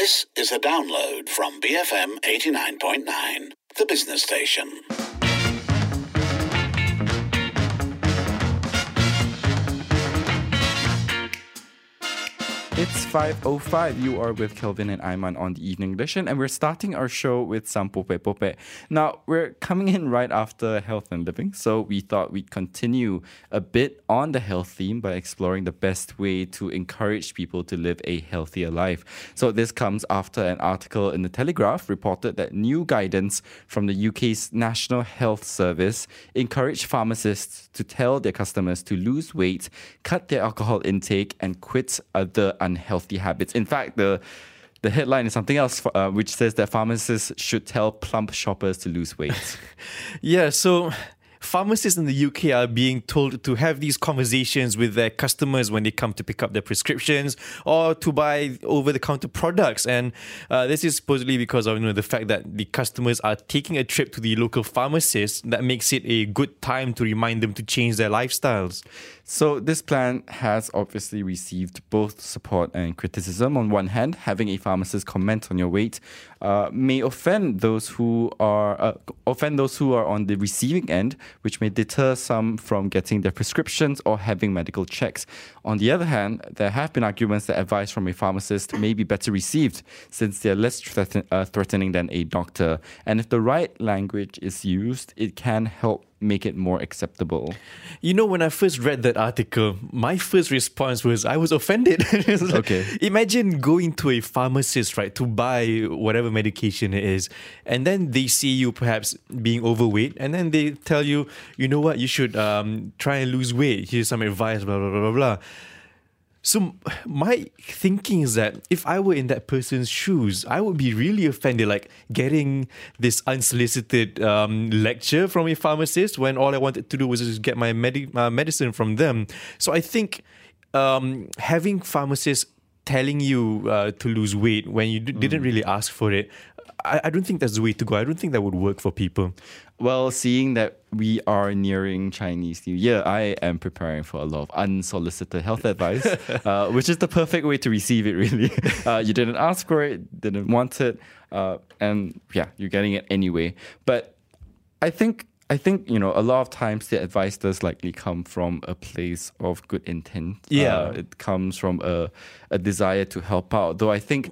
This is a download from BFM 89.9, the business station. It's 5:05. You are with Kelvin and Ayman on the Evening Edition, and we're starting our show with some Pope Pope. Now, we're coming in right after Health and Living, so we thought we'd continue a bit on the health theme by exploring the best way to encourage people to live a healthier life. So this comes after an article in The Telegraph reported that new guidance from the UK's National Health Service encouraged pharmacists to tell their customers to lose weight, cut their alcohol intake, and quit other unhealthy habits. In fact, the headline is something else, which says that pharmacists should tell plump shoppers to lose weight. Yeah, so pharmacists in the UK are being told to have these conversations with their customers when they come to pick up their prescriptions or to buy over-the-counter products. And this is supposedly because of the fact that the customers are taking a trip to the local pharmacist. That makes it a good time to remind them to change their lifestyles. So this plan has obviously received both support and criticism. On one hand, having a pharmacist comment on your weight may offend those who are on the receiving end, which may deter some from getting their prescriptions or having medical checks. On the other hand, there have been arguments that advice from a pharmacist may be better received since they're less threatening than a doctor. And if the right language is used, it can help make it more acceptable. When I first read that article, my first response was I was offended. Okay. Imagine going to a pharmacist, right, to buy whatever medication it is, and then they see you perhaps being overweight, and then they tell you, you know what, you should try and lose weight. Here's some advice, blah, blah, blah, blah, blah. So my thinking is that if I were in that person's shoes, I would be really offended, like getting this unsolicited lecture from a pharmacist when all I wanted to do was just get my medicine from them. So I think having pharmacists telling you to lose weight when you didn't really ask for it, I don't think that's the way to go. I don't think that would work for people. Well, seeing that we are nearing Chinese New Year, I am preparing for a lot of unsolicited health advice, which is the perfect way to receive it, really. You didn't ask for it, didn't want it, and yeah, you're getting it anyway. But I think a lot of times the advice does likely come from a place of good intent. Yeah. It comes from a desire to help out. Though I think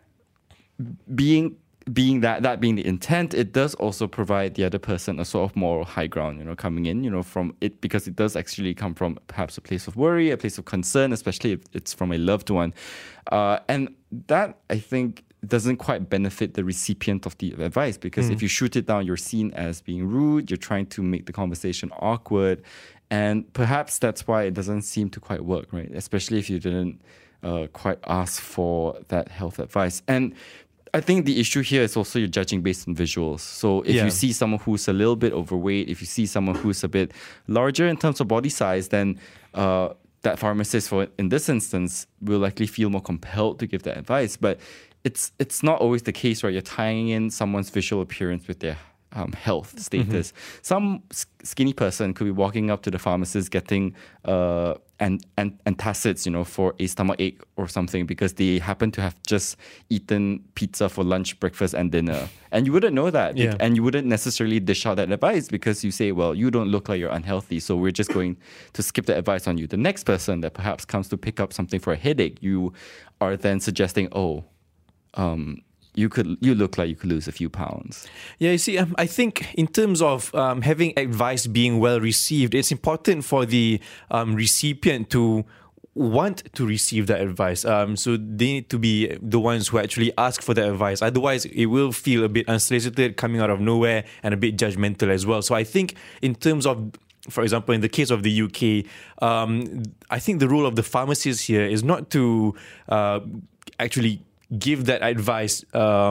being that being the intent, it does also provide the other person a sort of moral high ground, coming in, from it, because it does actually come from perhaps a place of worry, a place of concern, especially if it's from a loved one. And that, I think, doesn't quite benefit the recipient of the advice, because if you shoot it down, you're seen as being rude, you're trying to make the conversation awkward, and perhaps that's why it doesn't seem to quite work, right? Especially if you didn't quite ask for that health advice. And I think the issue here is also you're judging based on visuals. So if you see someone who's a little bit overweight, if you see someone who's a bit larger in terms of body size, then that pharmacist, in this instance, will likely feel more compelled to give that advice. But it's not always the case, right? You're tying in someone's visual appearance with their health status. Some skinny person could be walking up to the pharmacist getting antacids, for a stomach ache or something, because they happen to have just eaten pizza for lunch, breakfast, and dinner. And you wouldn't know that. Yeah. And you wouldn't necessarily dish out that advice because you say, well, you don't look like you're unhealthy, so we're just going to skip the advice on you. The next person that perhaps comes to pick up something for a headache, you are then suggesting, you look like you could lose a few pounds. Yeah, you see, I think in terms of having advice being well received, it's important for the recipient to want to receive that advice. So they need to be the ones who actually ask for the advice. Otherwise, it will feel a bit unsolicited, coming out of nowhere, and a bit judgmental as well. So I think in terms of, for example, in the case of the UK, I think the role of the pharmacist here is not to actually give that advice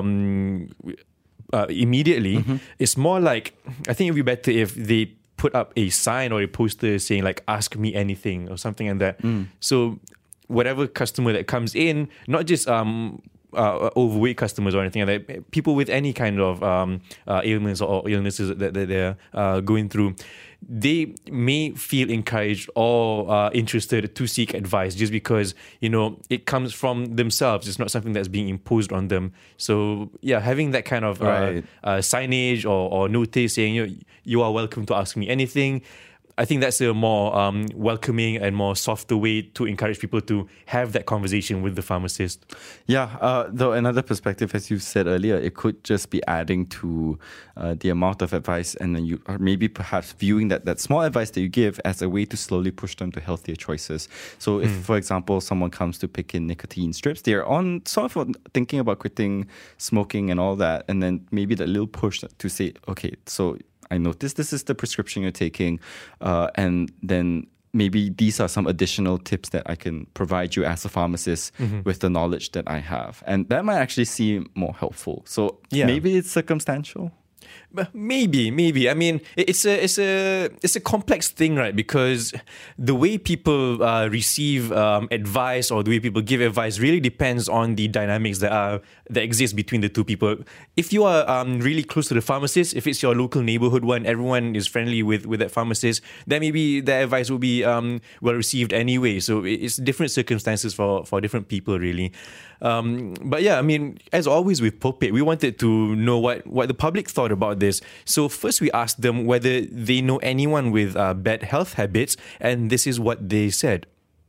immediately. It's more like, I think it'd be better if they put up a sign or a poster saying like, ask me anything or something like that. So whatever customer that comes in, not just overweight customers or anything like that. People with any kind of ailments or illnesses that they're going through, they may feel encouraged or interested to seek advice just because, it comes from themselves. It's not something that's being imposed on them. So, yeah, having that kind of signage or notice saying, you are welcome to ask me anything, I think that's a more welcoming and more softer way to encourage people to have that conversation with the pharmacist. Yeah, though another perspective, as you said earlier, it could just be adding to the amount of advice, and then you are maybe perhaps viewing that small advice that you give as a way to slowly push them to healthier choices. So if, for example, someone comes to pick in nicotine strips, they're on sort of thinking about quitting smoking and all that, and then maybe that little push to say, okay, so I noticed this is the prescription you're taking, and then maybe these are some additional tips that I can provide you as a pharmacist with the knowledge that I have. And that might actually seem more helpful. So maybe it's circumstantial. Maybe. I mean, it's a complex thing, right? Because the way people receive advice or the way people give advice really depends on the dynamics that exist between the two people. If you are really close to the pharmacist, if it's your local neighborhood one, everyone is friendly with that pharmacist, then maybe the advice will be well received anyway. So it's different circumstances for different people, really. But yeah, I mean, as always with Pulpit, we wanted to know what the public thought about this. So first we asked them whether they know anyone with bad health habits, and this is what they said.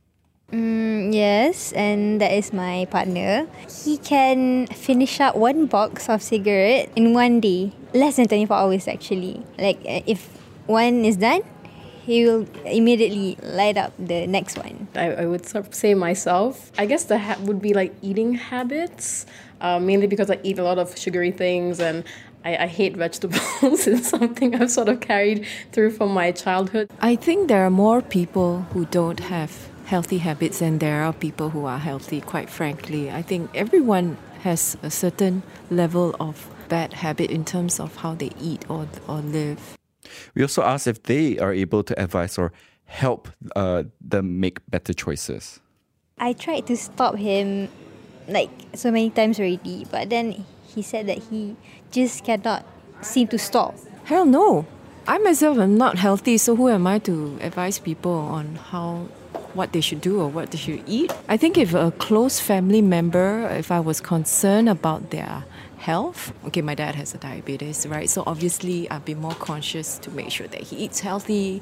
Yes, and that is my partner. He can finish up one box of cigarette in one day. Less than 24 hours actually. Like if one is done, he will immediately light up the next one. I would sort of say myself, I guess would be like eating habits, mainly because I eat a lot of sugary things and I hate vegetables. It's something I've sort of carried through from my childhood. I think there are more people who don't have healthy habits and there are people who are healthy, quite frankly. I think everyone has a certain level of bad habit in terms of how they eat or live. We also asked if they are able to advise or help them make better choices. I tried to stop him like so many times already, but then he said that he just cannot seem to stop. Hell no. I myself am not healthy, so who am I to advise people on what they should do or what they should eat? I think if a close family member, if I was concerned about their health, okay, my dad has a diabetes, right? So obviously I'd be more conscious to make sure that he eats healthy,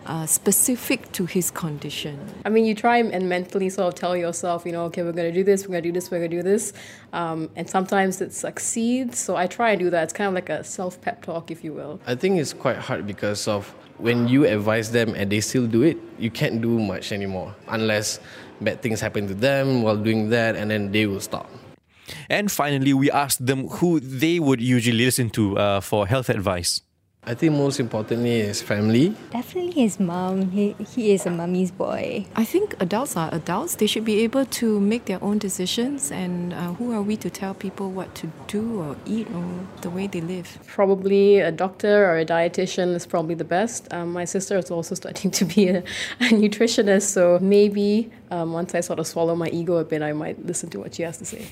specific to his condition. I mean, you try and mentally sort of tell yourself, okay, we're going to do this, we're going to do this, we're going to do this. And sometimes it succeeds. So I try and do that. It's kind of like a self-pep talk, if you will. I think it's quite hard because of when you advise them and they still do it, you can't do much anymore unless bad things happen to them while doing that, and then they will stop. And finally, we asked them who they would usually listen to for health advice. I think most importantly is family. Definitely his mom. He is a mummy's boy. I think adults are adults. They should be able to make their own decisions. And who are we to tell people what to do or eat or the way they live? Probably a doctor or a dietitian is probably the best. My sister is also starting to be a nutritionist. So maybe once I sort of swallow my ego a bit, I might listen to what she has to say.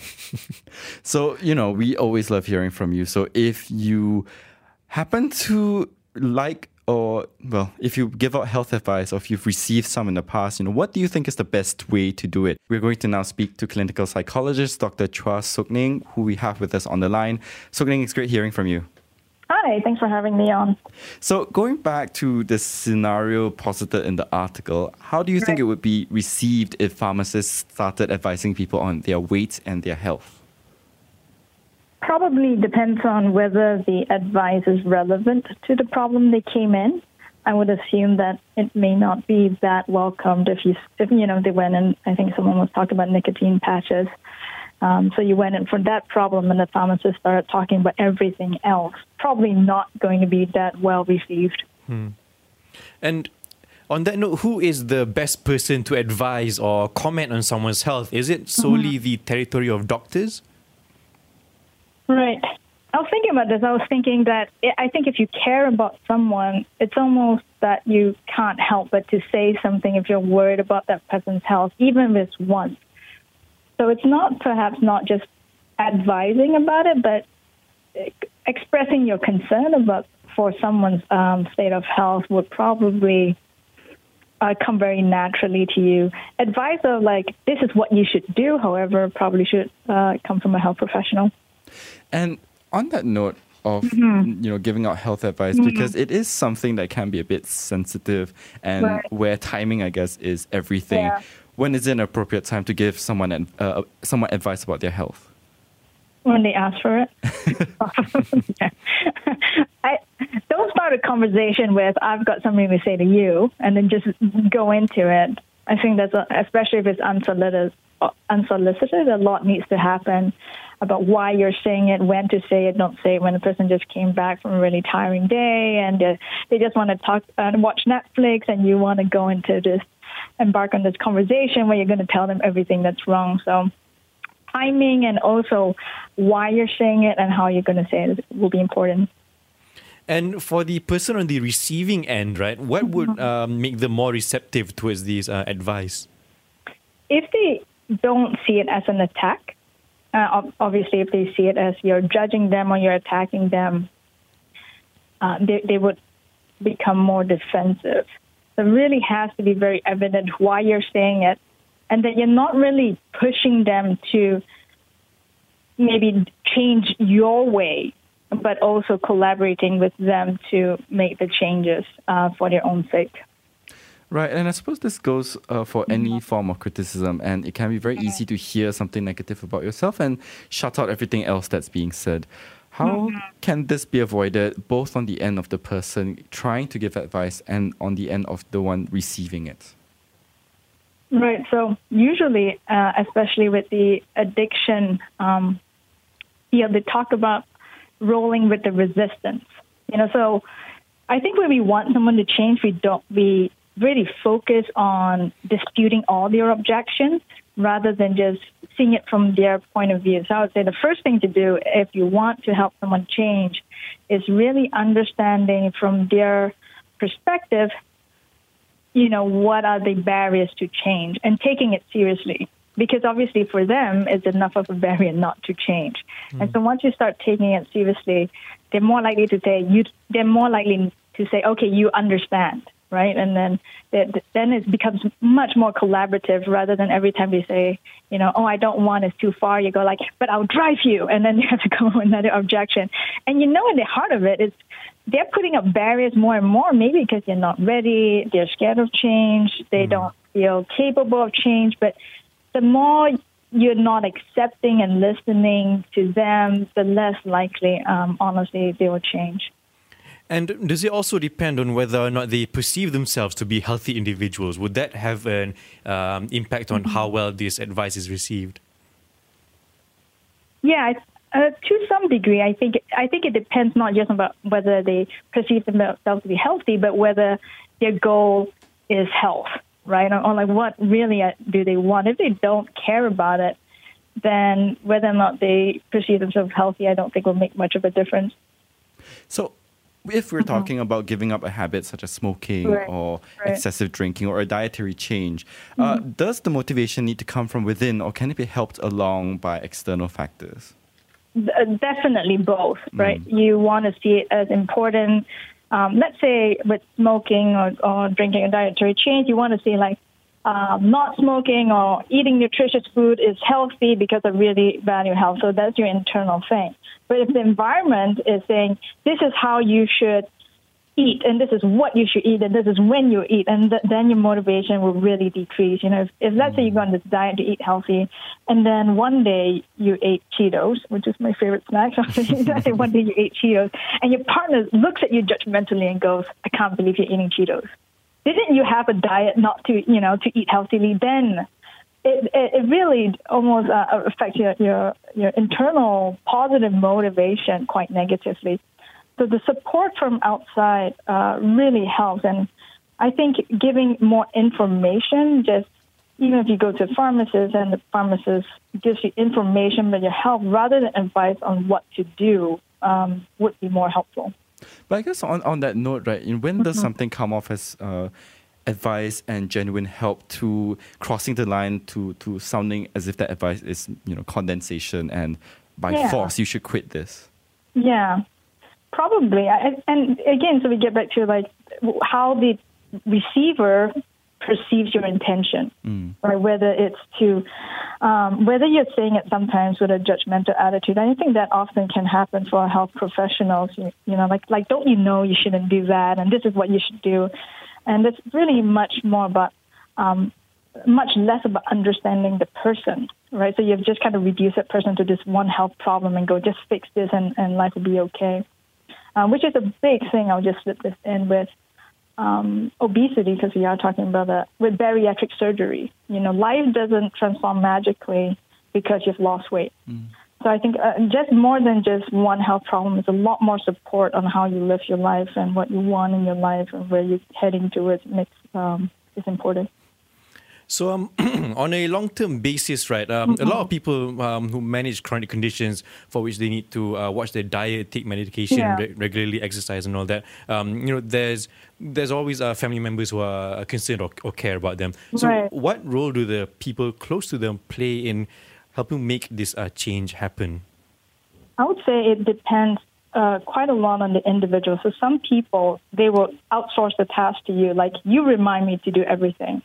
So, we always love hearing from you. So if you happen to if you give out health advice or if you've received some in the past, what do you think is the best way to do it? We're going to now speak to clinical psychologist Dr. Chua Sok Ning, who we have with us on the line. Sok Ning, it's great hearing from you. Hi, thanks for having me on. So going back to the scenario posited in the article, how do you think it would be received if pharmacists started advising people on their weight and their health? Probably depends on whether the advice is relevant to the problem they came in. I would assume that it may not be that welcomed if they went in. I think someone was talking about nicotine patches. So you went in for that problem and the pharmacist started talking about everything else. Probably not going to be that well received. And on that note, who is the best person to advise or comment on someone's health? Is it solely the territory of doctors? Right. I was thinking about this. I was thinking that I think if you care about someone, it's almost that you can't help but to say something if you're worried about that person's health, even if it's once. So it's perhaps not just advising about it, but expressing your concern about for someone's state of health would probably come very naturally to you. Advice of like, this is what you should do, however, probably should come from a health professional. And on that note of giving out health advice, because it is something that can be a bit sensitive, and where timing, I guess, is everything. Yeah. When is it an appropriate time to give someone advice about their health? When they ask for it. Don't start a conversation with, I've got something to say to you, and then just go into it. I think that's, especially if it's unsolicited, a lot needs to happen about why you're saying it, when to say it, don't say it when the person just came back from a really tiring day and they just want to talk and watch Netflix, and you want to go into this, embark on this conversation where you're going to tell them everything that's wrong. So timing and also why you're saying it and how you're going to say it will be important. And for the person on the receiving end, right, what would make them more receptive towards these advice? If they don't see it as an attack, obviously if they see it as you're judging them or you're attacking them, they would become more defensive. So it really has to be very evident why you're saying it, and that you're not really pushing them to maybe change your way, but also collaborating with them to make the changes for their own sake. Right, and I suppose this goes for any form of criticism, and it can be very easy to hear something negative about yourself and shut out everything else that's being said. How can this be avoided, both on the end of the person trying to give advice and on the end of the one receiving it? Right, so usually, especially with the addiction, they talk about rolling with the resistance. So I think when we want someone to change, we really focus on disputing all their objections rather than just seeing it from their point of view. So I would say the first thing to do if you want to help someone change is really understanding from their perspective, what are the barriers to change, and taking it seriously. Because obviously for them, it's enough of a barrier not to change. And so once you start taking it seriously, they're more likely to say, okay, you understand, right? And then it becomes much more collaborative rather than every time they say, I don't want, it's too far. You go like, but I'll drive you. And then you have to come up with another objection. And in the heart of it, they're putting up barriers more and more, maybe because they're not ready, they're scared of change, they don't feel capable of change. But the more you're not accepting and listening to them, the less likely, honestly, they will change. And does it also depend on whether or not they perceive themselves to be healthy individuals? Would that have an impact on how well this advice is received? Yeah, to some degree. I think it depends not just about whether they perceive themselves to be healthy, but whether their goal is health, right? Or like what really do they want? If they don't care about it, then whether or not they perceive themselves healthy, I don't think will make much of a difference. So if we're talking about giving up a habit such as smoking or excessive drinking or a dietary change, does the motivation need to come from within, or can it be helped along by external factors? Definitely both, right? You want to see it as important. Let's say with smoking or drinking a dietary change, you want to see like not smoking or eating nutritious food is healthy because I really value health. So that's your internal thing. But if the environment is saying, this is how you should eat, and this is what you should eat, and this is when you eat, and then your motivation will really decrease. If let's say you go on this diet to eat healthy, and then one day you ate Cheetos, which is my favorite snack. Let's say one day you ate Cheetos, and your partner looks at you judgmentally and goes, I can't believe you're eating Cheetos. Didn't you have a diet not to, to eat healthily? Then it really almost affects your internal positive motivation quite negatively. So the support from outside really helps. And I think giving more information, just even if you go to a pharmacist and the pharmacist gives you information about your health rather than advice on what to do, would be more helpful. But I guess on that note, right, when does something come off as advice and genuine help to crossing the line to sounding as if that advice is, condensation and by force, you should quit this? Yeah, probably. And again, so we get back to like how the receiver perceives your intention, right? Whether it's to, whether you're saying it sometimes with a judgmental attitude. I think that often can happen for health professionals. You know, like don't you know you shouldn't do that, and this is what you should do, and it's really much more about, much less about understanding the person, right? So you've just kind of reduced that person to this one health problem and go, just fix this and life will be okay, which is a big thing. I'll just slip this in with obesity, because we are talking about that, with bariatric surgery. You know, life doesn't transform magically because you've lost weight. So I think just more than just one health problem, is a lot more support on how you live your life and what you want in your life and where you're heading towards is important. So on a long-term basis, right, a lot of people who manage chronic conditions for which they need to watch their diet, take medication, regularly exercise and all that, you know, there's always family members who are concerned or care about them. So what role do the people close to them play in helping make this change happen? I would say it depends quite a lot on the individual. So some people, they will outsource the task to you, like, you remind me to do everything.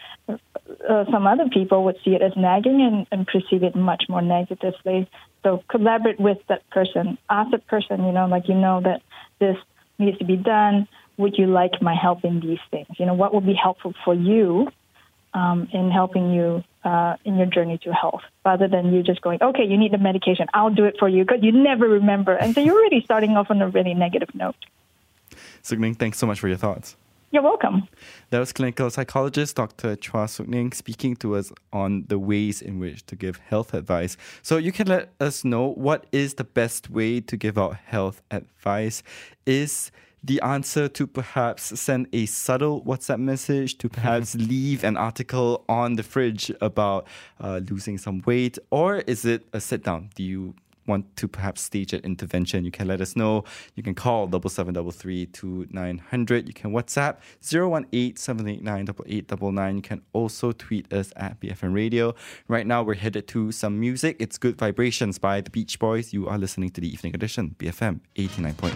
Some other people would see it as nagging and perceive it much more negatively. So collaborate with that person. Ask that person, you know, like, you know that this needs to be done. Would you like my help in these things? You know, what will be helpful for you in helping you in your journey to health, rather than you just going, okay, you need the medication, I'll do it for you, because you never remember. And so you're really starting off on a really negative note. Suk Ning, thanks so much for your thoughts. You're welcome. That was clinical psychologist Dr. Chua Suk Ning speaking to us on the ways in which to give health advice. So you can let us know, what is the best way to give out health advice? Is the answer to perhaps send a subtle WhatsApp message, to perhaps leave an article on the fridge about losing some weight? Or is it a sit down? Do you want to perhaps stage an intervention? You can let us know. You can call 7733-2900. You can WhatsApp 018-789-8899. You can also tweet us at BFM Radio. Right now, we're headed to some music. It's Good Vibrations by the Beach Boys. You are listening to the Evening Edition, BFM 89.9.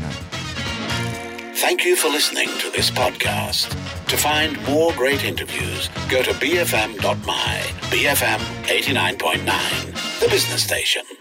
Thank you for listening to this podcast. To find more great interviews, go to bfm.my. BFM 89.9, the business station.